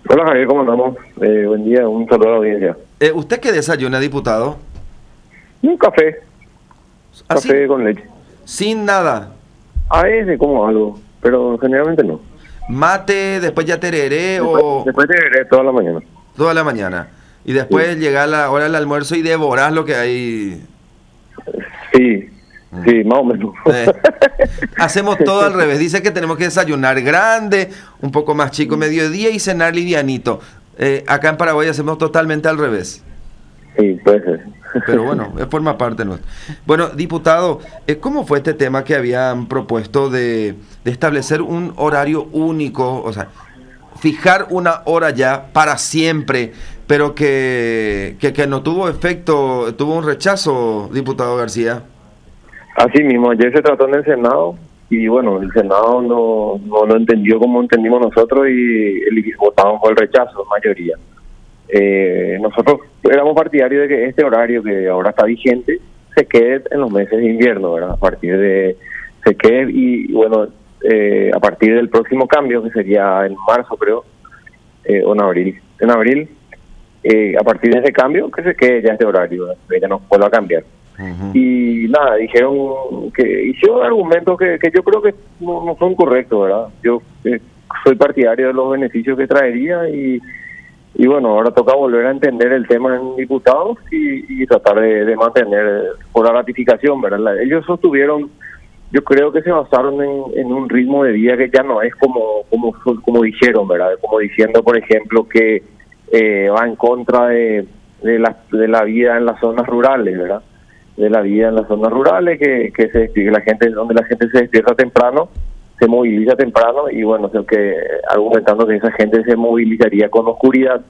Hola Javier, ¿cómo andamos? Buen día, un saludo a la audiencia. ¿Usted qué desayuna, diputado? Un café, ¿Así? café con leche. Sin nada. A veces como algo, pero generalmente no. Mate, después ya tereré Después, o después te veré toda la mañana. toda la mañana. Y Sí, después llega la hora del almuerzo y devorás lo que hay. sí, sí, más o menos. Eh, Hacemos todo al revés. Dice que tenemos que desayunar grande, un poco más chico mediodía y cenar livianito. Acá en Paraguay hacemos totalmente al revés. Sí, puede ser. Pero bueno, forma parte nuestra. Bueno, diputado, ¿cómo fue este tema que habían propuesto de establecer un horario único? O sea, fijar una hora ya para siempre, pero que no tuvo efecto, tuvo un rechazo, diputado García. Así mismo, ayer se trató en el Senado y bueno, el Senado no lo entendió como entendimos nosotros y votamos por el rechazo, mayoría. Nosotros éramos partidarios de que este horario que ahora está vigente se quede en los meses de invierno, ¿verdad? A partir de, se quede y bueno, a partir del próximo cambio, que sería en marzo creo, o en abril, a partir de ese cambio que se quede ya este horario, ¿verdad? Que ya no vuelva a cambiar. Ujú. Y nada, dijeron que hicieron argumentos que yo creo que no son correctos, ¿verdad? Yo soy partidario de los beneficios que traería y bueno, ahora toca volver a entender el tema en diputados y tratar de mantener por la ratificación, ¿verdad? Ellos sostuvieron, yo creo que se basaron en un ritmo de vida que ya no es como dijeron, ¿verdad? Como diciendo, por ejemplo, que va en contra de la vida en las zonas rurales, ¿verdad? De la vida en las zonas rurales, que la gente, donde la gente se despierta temprano, se moviliza temprano y bueno, creo que argumentando que esa gente se movilizaría con oscuridad.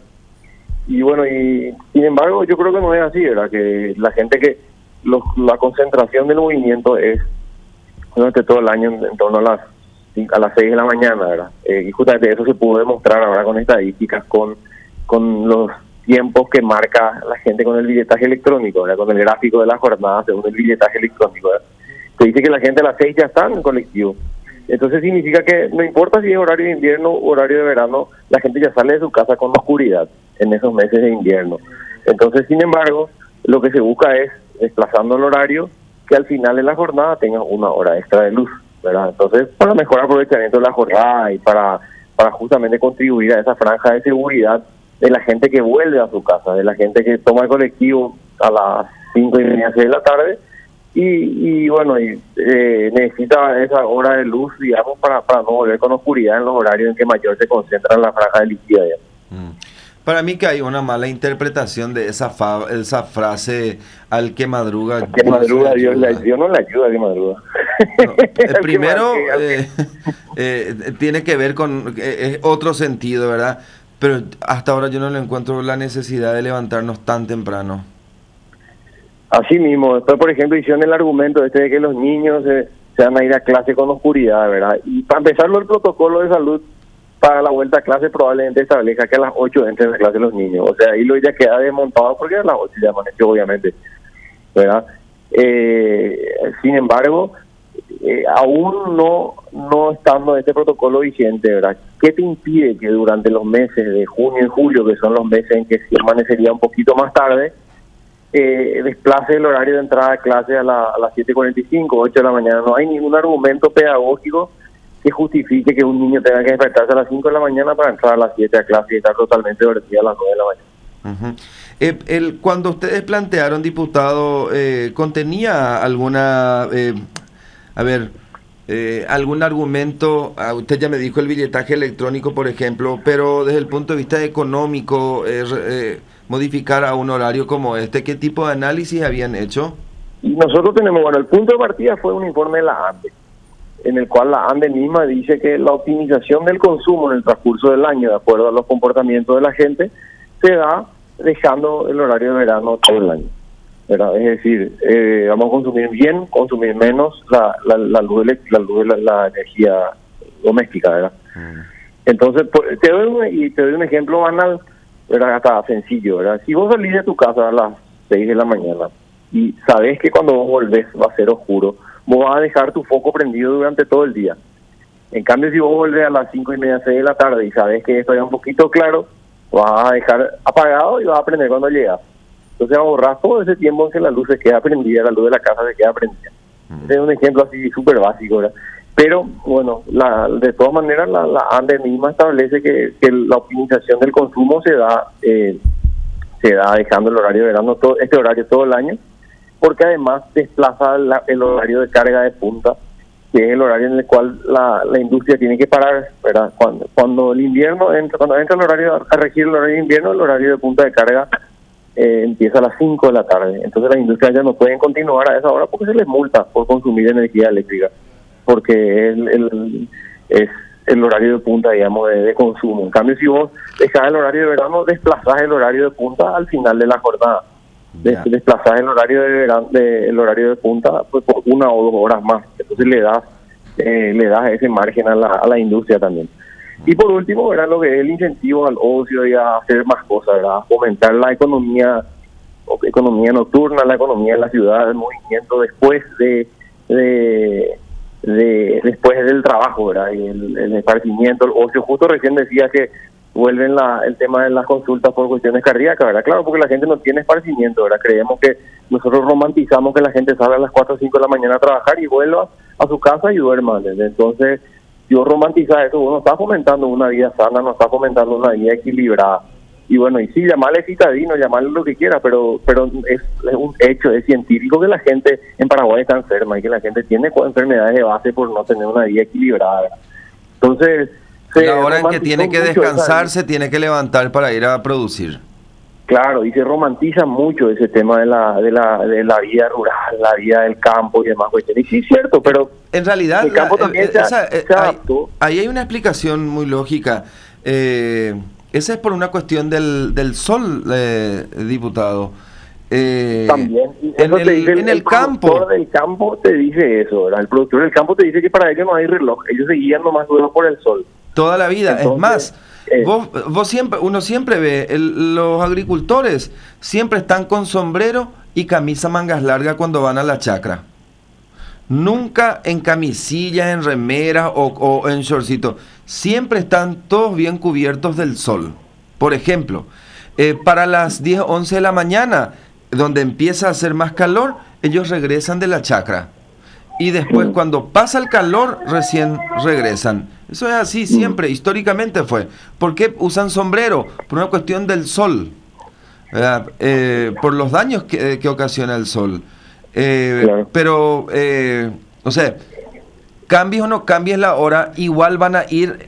Y bueno, y sin embargo, yo creo que no es así, ¿verdad? Que la gente la concentración del movimiento es durante todo el año en torno a las 6 de la mañana, ¿verdad? Y justamente eso se pudo demostrar ahora con estadísticas, con los tiempos que marca la gente con el billetaje electrónico, ¿verdad? Con el gráfico de la jornada según el billetaje electrónico, ¿verdad? Se dice que la gente a las 6 ya está en el colectivo. Entonces significa que no importa si es horario de invierno o horario de verano, la gente ya sale de su casa con oscuridad en esos meses de invierno. Entonces, sin embargo, lo que se busca es, desplazando el horario, que al final de la jornada tenga una hora extra de luz, ¿verdad? Entonces, para mejor aprovechamiento de la jornada y para justamente contribuir a esa franja de seguridad de la gente que vuelve a su casa, de la gente que toma el colectivo a las 5:30, 6 de la tarde, y bueno, necesita esa hora de luz, digamos, para no volver con oscuridad en los horarios en que mayor se concentra en la franja delictiva. Para mí que hay una mala interpretación de esa frase, al que madruga, Que madruga, Dios le ayuda. Dios no le ayuda que madruga. No, primero, tiene que ver con otro sentido, ¿verdad? Pero hasta ahora yo no le encuentro la necesidad de levantarnos tan temprano. Así mismo, después por ejemplo hicieron el argumento este de que los niños se van a ir a clase con oscuridad, ¿verdad? Y para empezarlo el protocolo de salud para la vuelta a clase probablemente establezca que a las 8 entren a clase los niños, o sea, ahí lo ya queda desmontado porque a las 8 ya amaneció obviamente, ¿verdad? Sin embargo, aún no estando este protocolo vigente, ¿verdad? ¿Qué te impide que durante los meses de junio y julio, que son los meses en que se amanecería un poquito más tarde, desplace el horario de entrada a clase a las 7:45, 8 de la mañana? No hay ningún argumento pedagógico que justifique que un niño tenga que despertarse a las 5 de la mañana para entrar a las 7 a clase y estar totalmente dormido a las 9 de la mañana. Cuando ustedes plantearon, diputado, ¿contenía alguna, algún argumento? Usted ya me dijo el billetaje electrónico, por ejemplo, pero desde el punto de vista económico, modificar a un horario como este, ¿qué tipo de análisis habían hecho? Y nosotros tenemos, bueno, el punto de partida fue un informe de la ANDE, en el cual la ANDE misma dice que la optimización del consumo en el transcurso del año, de acuerdo a los comportamientos de la gente, se da dejando el horario de verano todo el año, ¿verdad? Es decir, vamos a consumir bien, consumir menos la luz, la energía doméstica, ¿verdad? Entonces, te doy un ejemplo banal, ¿verdad? Hasta sencillo, ¿verdad? Si vos salís de tu casa a las 6 de la mañana y sabés que cuando vos volvés va a ser oscuro, vos vas a dejar tu foco prendido durante todo el día. En cambio, si vos volvés a las 5:30, 6 de la tarde y sabes que esto ya es un poquito claro, vas a dejar apagado y vas a prender cuando llegas. Entonces ahorras todo ese tiempo en que la luz se queda prendida, la luz de la casa se queda prendida. Ese es un ejemplo así súper básico, ¿verdad? Pero, bueno, de todas maneras, la ANDE misma establece que la optimización del consumo se da dejando el horario de verano, este horario todo el año, porque además desplaza el horario de carga de punta, que es el horario en el cual la industria tiene que parar, ¿verdad? Cuando el invierno cuando entra el horario a regir el horario de invierno, el horario de punta de carga empieza a las 5 de la tarde. Entonces las industrias ya no pueden continuar a esa hora porque se les multa por consumir energía eléctrica, porque es el horario de punta, digamos, de consumo. En cambio, si vos dejás el horario de verano, desplazás el horario de punta al final de la jornada. Desplazás el horario el horario de punta pues por 1 o 2 horas más. Entonces le das ese margen a la industria también. Y por último, ¿verdad? Lo que es el incentivo al ocio y a hacer más cosas, ¿verdad? Fomentar la economía nocturna, la economía de la ciudad, el movimiento después después del trabajo, ¿verdad? Y el esparcimiento, el ocio. Justo recién decía que vuelven el tema de las consultas por cuestiones cardíacas, ¿verdad? Claro, porque la gente no tiene esparcimiento, ¿verdad? Creemos que nosotros romantizamos que la gente salga a las 4 o 5 de la mañana a trabajar y vuelva a su casa y duerma, ¿verdad? Entonces, si vos romantizas eso, vos no estás fomentando una vida sana, no estás fomentando una vida equilibrada. Y bueno, y sí, llamarle citadino, llamarle lo que quiera, pero es un hecho, es científico que la gente en Paraguay está enferma y que la gente tiene enfermedades de base por no tener una vida equilibrada. Entonces, la hora en que tiene que descansar, se tiene que levantar para ir a producir. Claro, y se romantiza mucho ese tema de la vida rural, la vida del campo y demás cuestiones. Y sí, es cierto, pero en realidad el campo también se adaptó. Ahí hay una explicación muy lógica. Esa es por una cuestión del sol, diputado. También. En el campo. El productor del campo te dice eso, ¿verdad? El productor del campo te dice que para ellos no hay reloj, ellos se guían nomás luego por el sol. Toda la vida. Entonces, es más, uno siempre ve, los agricultores siempre están con sombrero y camisa mangas largas cuando van a la chacra. Nunca en camisillas, en remeras o en shortcito. Siempre están todos bien cubiertos del sol. Por ejemplo, para las 10, 11 de la mañana, donde empieza a hacer más calor, ellos regresan de la chacra. Y después, cuando pasa el calor, recién regresan. Eso es así siempre, históricamente fue. ¿Por qué usan sombrero? Por una cuestión del sol, ¿verdad? Por los daños que ocasiona el sol. Claro. Pero, o sea, cambies o no cambies la hora, igual van a ir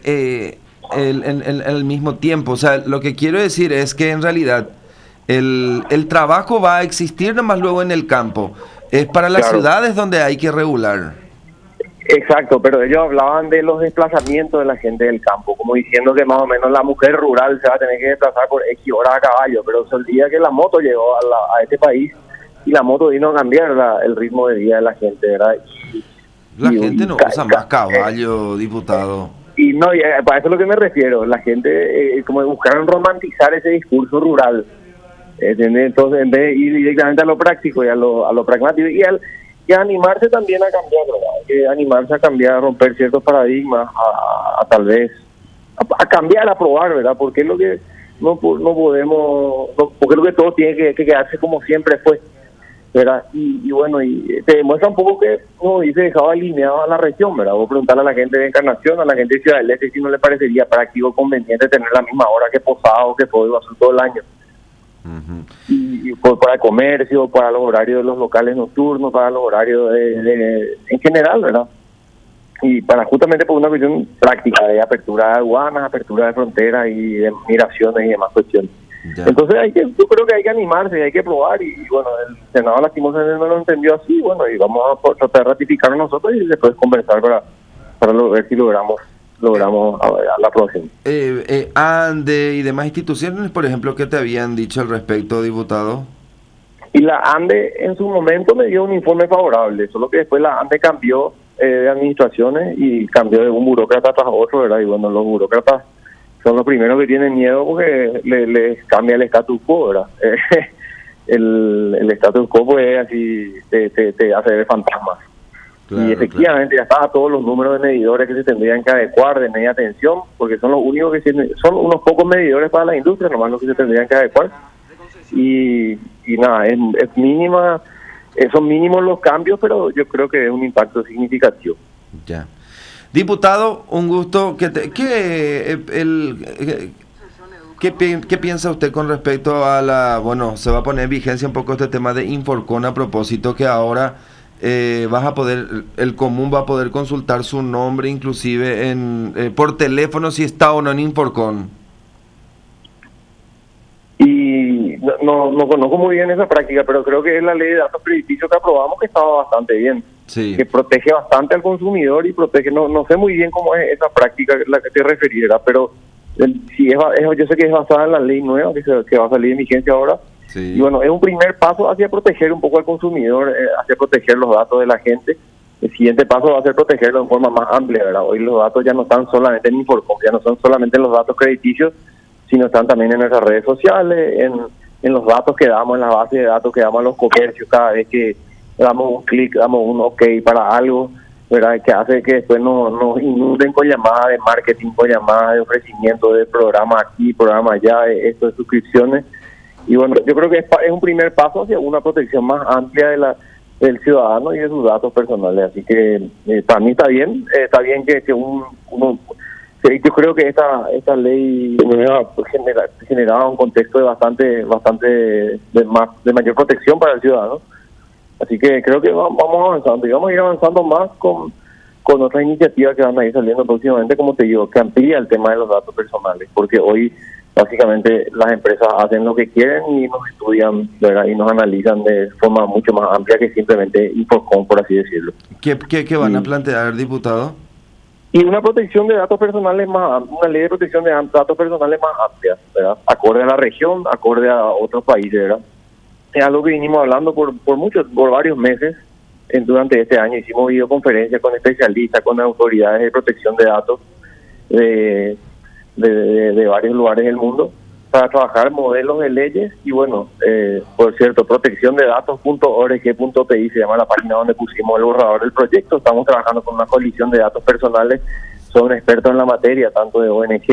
en el mismo tiempo. O sea, lo que quiero decir es que en realidad el trabajo va a existir nomás luego en el campo. Es para las ciudades donde hay que regular. Exacto, pero ellos hablaban de los desplazamientos de la gente del campo, como diciendo que más o menos la mujer rural se va a tener que desplazar por X horas a caballo, pero se olvida que la moto llegó a este país y la moto vino a cambiar el ritmo de vida de la gente, ¿verdad? La gente no usa más caballo, diputado. Y no, para eso es lo que me refiero, la gente como buscaron romantizar ese discurso rural, entonces en vez de ir directamente a lo práctico y a lo pragmático y animarse también a cambiar, ¿verdad? Animarse a cambiar, a romper ciertos paradigmas, a tal vez a cambiar, a probar, ¿verdad? Porque es lo que no podemos, porque es lo que todo tiene que quedarse como siempre fue, ¿verdad? Y bueno, y te demuestra un poco que no dice dejado alineado a la región, ¿verdad? Vos preguntarle a la gente de Encarnación, a la gente de Ciudad del Este, si no le parecería práctico, conveniente tener la misma hora que Posado, que Fuego Azul todo el año. Y para el comercio, para los horarios de los locales nocturnos, para los horarios en general, ¿verdad? Y para justamente por una cuestión práctica de apertura de aduanas, apertura de fronteras y de migraciones y demás cuestiones. Ya. Entonces yo creo que hay que animarse, hay que probar y bueno, el Senado lastimosamente no lo entendió así, bueno, y vamos a tratar de ratificarlo nosotros y después conversar para ver si logramos a la próxima. ANDE y demás instituciones, por ejemplo, ¿qué te habían dicho al respecto, diputado? Y la ANDE en su momento me dio un informe favorable, solo que después la ANDE cambió de administraciones y cambió de un burócrata tras otro, ¿verdad? Y bueno, los burócratas son los primeros que tienen miedo porque les cambia el status quo, ¿verdad? El status quo pues así te hace ver fantasmas. Claro, y efectivamente ya está todos los números de medidores que se tendrían que adecuar de media tensión, porque son los únicos son unos pocos medidores para la industria, nomás los que se tendrían que adecuar. Y nada, es mínima, son mínimos los cambios, pero yo creo que es un impacto significativo. Ya. Diputado, un gusto. ¿Qué piensa usted con respecto a bueno, se va a poner en vigencia un poco este tema de Inforcon, a propósito que ahora el común va a poder consultar su nombre inclusive por teléfono si está o no en Inforcon? Y no conozco muy bien esa práctica, pero creo que es la ley de datos crediticios que aprobamos, que estaba bastante bien. Sí. Que protege bastante al consumidor y protege, no sé muy bien cómo es esa práctica a la que te referís, ¿verdad? Pero yo sé que es basada en la ley nueva que va a salir en vigencia ahora. Sí. Y bueno, es un primer paso hacia proteger un poco al consumidor, hacia proteger los datos de la gente. El siguiente paso va a ser protegerlo de forma más amplia, ¿verdad? Hoy los datos ya no están solamente en Inforcon, ya no son solamente los datos crediticios, sino están también en nuestras redes sociales, en los datos que damos, en las bases de datos que damos a los comercios. Cada vez que damos un clic, damos un OK para algo, ¿verdad? Que hace que después nos inunden con llamadas de marketing, con llamadas de ofrecimiento de programa aquí, programa allá, de suscripciones. Y bueno, yo creo que es un primer paso hacia una protección más amplia del ciudadano y de sus datos personales. Así que para mí está bien que uno... Yo creo que esta ley generaba un contexto de mayor protección para el ciudadano. Así que creo que vamos avanzando y vamos a ir avanzando más con otras iniciativas que van a ir saliendo próximamente, como te digo, que amplía el tema de los datos personales, porque hoy básicamente las empresas hacen lo que quieren y nos estudian, ¿verdad? Y nos analizan de forma mucho más amplia que simplemente Inforcon, por así decirlo. ¿Qué van a plantear, diputado? Y una protección de datos personales una ley de protección de datos personales más amplia, ¿verdad? Acorde a la región, acorde a otros países, ¿verdad? Es algo que vinimos hablando por varios meses. Durante este año hicimos videoconferencias con especialistas, con autoridades de protección de datos de varios lugares del mundo para trabajar modelos de leyes. Y bueno, por cierto, protecciondedatos.org.pi se llama la página donde pusimos el borrador del proyecto. Estamos trabajando con una coalición de datos personales, son expertos en la materia, tanto de ONG,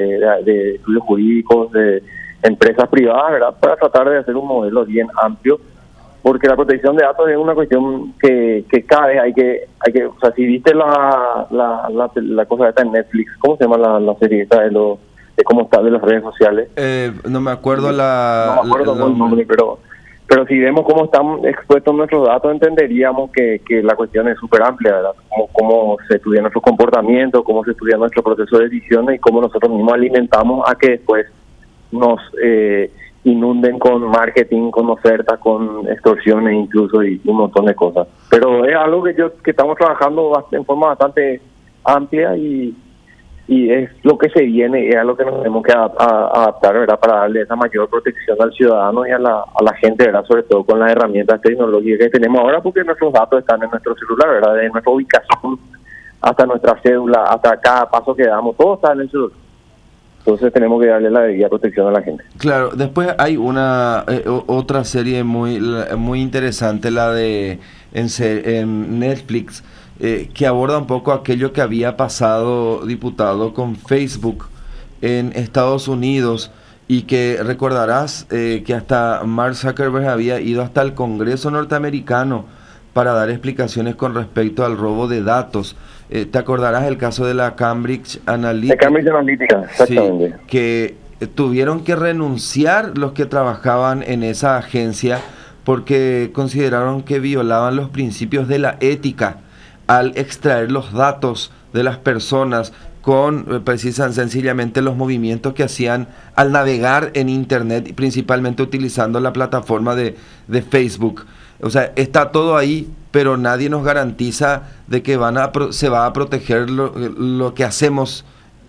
de estudios jurídicos, de empresas privadas, ¿verdad? Para tratar de hacer un modelo bien amplio, porque la protección de datos es una cuestión que cada vez hay que, o sea, si viste la cosa esta en Netflix, ¿cómo se llama la serie esta de cómo está de las redes sociales? No me acuerdo el nombre, pero si vemos cómo están expuestos nuestros datos, entenderíamos que la cuestión es súper amplia, ¿verdad? Cómo se estudia nuestro comportamiento, cómo se estudia nuestro proceso de decisiones y cómo nosotros mismos alimentamos a que después nos inunden con marketing, con ofertas, con extorsiones incluso, y un montón de cosas. Pero es algo que estamos trabajando en forma bastante amplia y es lo que se viene, es a lo que nos tenemos que adaptar, ¿verdad? Para darle esa mayor protección al ciudadano y a la gente, ¿verdad? Sobre todo con las herramientas tecnológicas que tenemos ahora, porque nuestros datos están en nuestro celular, ¿verdad? De nuestra ubicación hasta nuestra cédula, hasta cada paso que damos, todo está en el celular. Entonces tenemos que darle la debida protección a la gente. Claro, después hay otra serie muy interesante, la en Netflix, que aborda un poco aquello que había pasado, diputado, con Facebook en Estados Unidos, y que recordarás que hasta Mark Zuckerberg había ido hasta el Congreso norteamericano para dar explicaciones con respecto al robo de datos. ¿Te acordarás el caso de la Cambridge Analytica? De Cambridge Analytica, exactamente. Sí, que tuvieron que renunciar los que trabajaban en esa agencia porque consideraron que violaban los principios de la ética al extraer los datos de las personas con sencillamente los movimientos que hacían al navegar en Internet, principalmente utilizando la plataforma de Facebook. O sea, está todo ahí, pero nadie nos garantiza de que se va a proteger lo que hacemos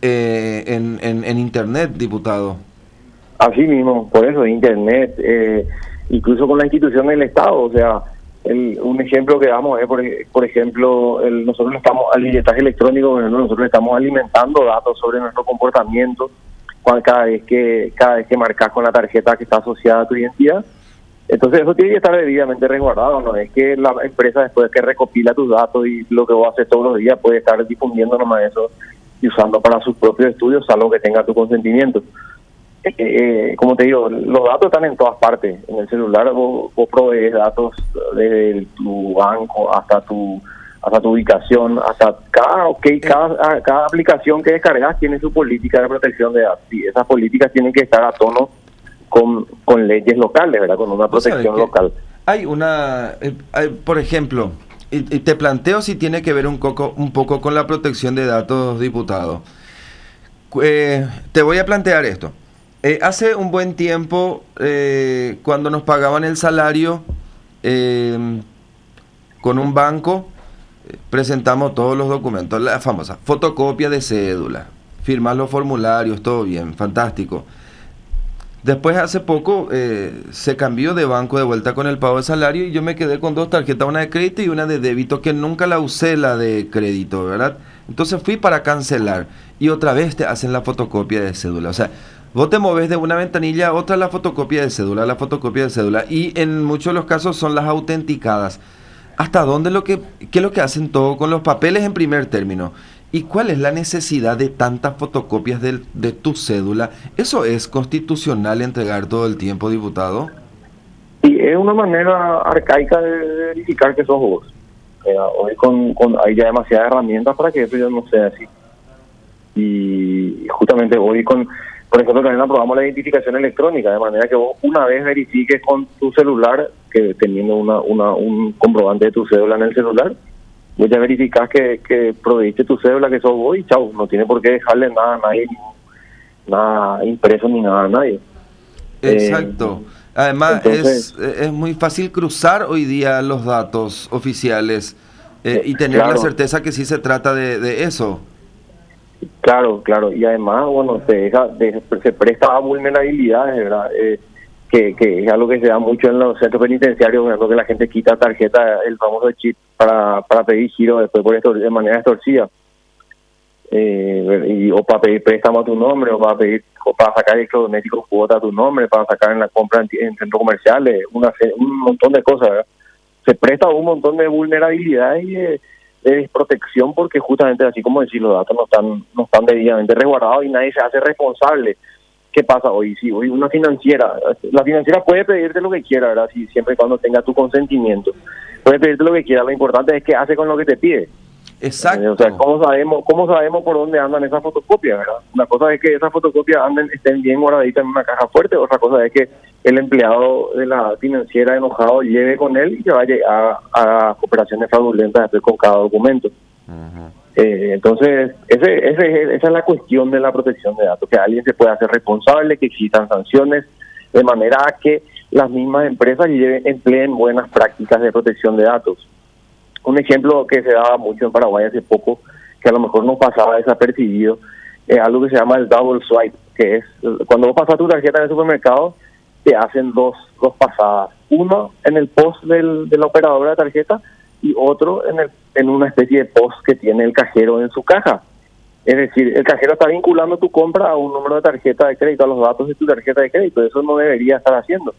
en Internet, diputado. Así mismo, por eso Internet, incluso con la institución del Estado, o sea, un ejemplo que damos es, por ejemplo, nosotros el billetaje electrónico, nosotros estamos alimentando datos sobre nuestro comportamiento cada vez que marcas con la tarjeta que está asociada a tu identidad. Entonces eso tiene que estar debidamente resguardado, no es que la empresa después que recopila tus datos y lo que vos haces todos los días puede estar difundiendo nomás eso y usando para sus propios estudios, salvo que tenga tu consentimiento. Como te digo, los datos están en todas partes. En el celular vos provees datos de tu banco hasta tu ubicación, hasta cada aplicación que descargas tiene su política de protección de datos. Y esas políticas tienen que estar a tono con leyes locales, ¿verdad? Con una protección local. Hay por ejemplo, y te planteo si tiene que ver un poco con la protección de datos, diputado. Te voy a plantear esto. Hace un buen tiempo, cuando nos pagaban el salario con un banco, presentamos todos los documentos, la famosa fotocopia de cédula, firmar los formularios, todo bien, fantástico. Después, hace poco, se cambió de banco de vuelta con el pago de salario y yo me quedé con 2 tarjetas, una de crédito y una de débito, que nunca la usé, la de crédito, ¿verdad? Entonces fui para cancelar y otra vez te hacen la fotocopia de cédula. O sea, vos te moves de una ventanilla a otra, la fotocopia de cédula, y en muchos de los casos son las autenticadas. ¿Hasta dónde qué es lo que hacen todo con los papeles en primer término? ¿Y cuál es la necesidad de tantas fotocopias de tu cédula? ¿Eso es constitucional entregar todo el tiempo, diputado? Sí, es una manera arcaica de verificar que sos vos. Hoy hay ya demasiadas herramientas para que eso ya no sea así. Y justamente hoy por ejemplo, también aprobamos la identificación electrónica, de manera que vos una vez verifiques con tu celular, que teniendo un comprobante de tu cédula en el celular, vos ya verificás que proveíste tu cédula, que sos vos, y chau, no tiene por qué dejarle nada a nadie, nada impreso ni nada a nadie. Exacto. Además, entonces, es muy fácil cruzar hoy día los datos oficiales y tener claro, la certeza que sí se trata de eso. Claro, y además, bueno, se presta a vulnerabilidades, ¿verdad? Que es algo que se da mucho en los centros penitenciarios, por ejemplo, que la gente quita tarjeta, el famoso chip, para pedir giro después de manera extorsiva. O para pedir préstamo a tu nombre, o para sacar electrodomésticos cuota a tu nombre, para sacar en la compra en centros comerciales, un montón de cosas, ¿verdad? Se presta a un montón de vulnerabilidades y de desprotección, porque justamente, así como decir, los datos no están debidamente resguardados y nadie se hace responsable. ¿Qué pasa hoy? Si hoy la financiera puede pedirte lo que quiera, ¿verdad? Siempre y cuando tenga tu consentimiento, puede pedirte lo que quiera. Lo importante es qué hace con lo que te pide. Exacto. O sea, ¿cómo sabemos por dónde andan esas fotocopias, verdad? Una cosa es que esas fotocopias estén bien guardaditas en una caja fuerte, otra cosa es que el empleado de la financiera enojado lleve con él y se vaya a operaciones fraudulentas después con cada documento. Uh-huh. Entonces, esa es la cuestión de la protección de datos, que alguien se pueda hacer responsable, que existan sanciones, de manera a que las mismas empresas empleen buenas prácticas de protección de datos. Un ejemplo que se daba mucho en Paraguay hace poco, que a lo mejor no pasaba desapercibido, es algo que se llama el double swipe, que es cuando vos pasas tu tarjeta en el supermercado, te hacen dos pasadas. Uno en el post de la operadora de tarjeta y otro en una especie de post que tiene el cajero en su caja. Es decir, el cajero está vinculando tu compra a un número de tarjeta de crédito, a los datos de tu tarjeta de crédito. Eso no debería estar haciendo.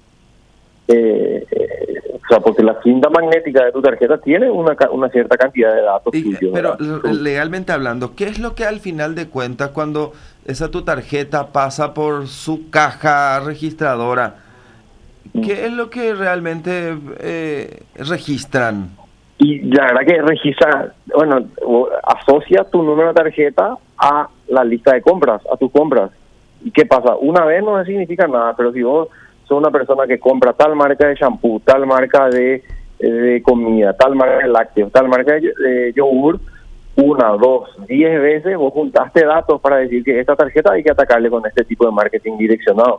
O sea, porque la cinta magnética de tu tarjeta tiene una cierta cantidad de datos tuyos. Pero legalmente hablando, ¿qué es lo que al final de cuentas, cuando tu tarjeta pasa por su caja registradora, qué es lo que realmente registran? Y la verdad que registra, asocia tu número de tarjeta a la lista de compras, a tus compras. ¿Y qué pasa? Una vez no significa nada, pero si vos sos una persona que compra tal marca de shampoo, tal marca de comida, tal marca de lácteos, tal marca de yogur, 1, 2, 10 veces vos juntaste datos para decir que esta tarjeta hay que atacarle con este tipo de marketing direccionado.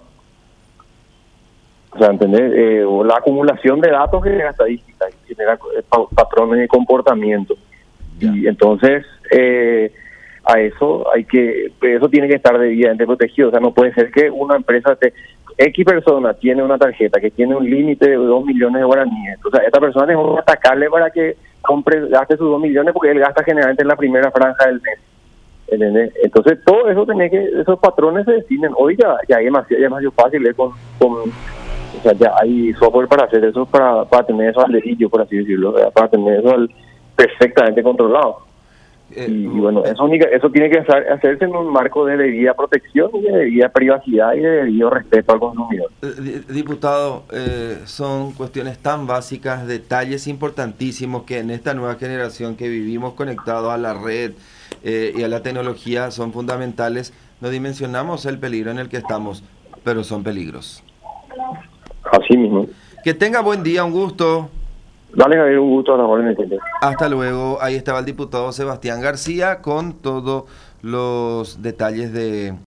O sea, ¿entendés? La acumulación de datos genera estadísticas, genera patrones de comportamiento. Yeah. Y entonces, a eso eso tiene que estar debidamente protegido. O sea, no puede ser que una empresa X persona tiene una tarjeta que tiene un límite de 2 millones de guaraníes. O sea, esta persona tiene que atacarle para que gaste sus 2 millones, porque él gasta generalmente en la primera franja del mes. ¿Entendés? Entonces, todo eso esos patrones se definen. Hoy ya es demasiado fácil con O sea, ya hay software para hacer eso, para tener eso al dedillo, por así decirlo, ¿verdad? Para tener eso perfectamente controlado. Y bueno, eso tiene que hacerse en un marco de debida protección y de debida privacidad y de debido respeto al consumidor. Diputado, son cuestiones tan básicas, detalles importantísimos que en esta nueva generación que vivimos conectados a la red y a la tecnología son fundamentales. No dimensionamos el peligro en el que estamos, pero son peligros. Así mismo. Que tenga buen día, un gusto. Dale, Javier, un gusto a la orden. Hasta luego. Ahí estaba el diputado Sebastián García con todos los detalles de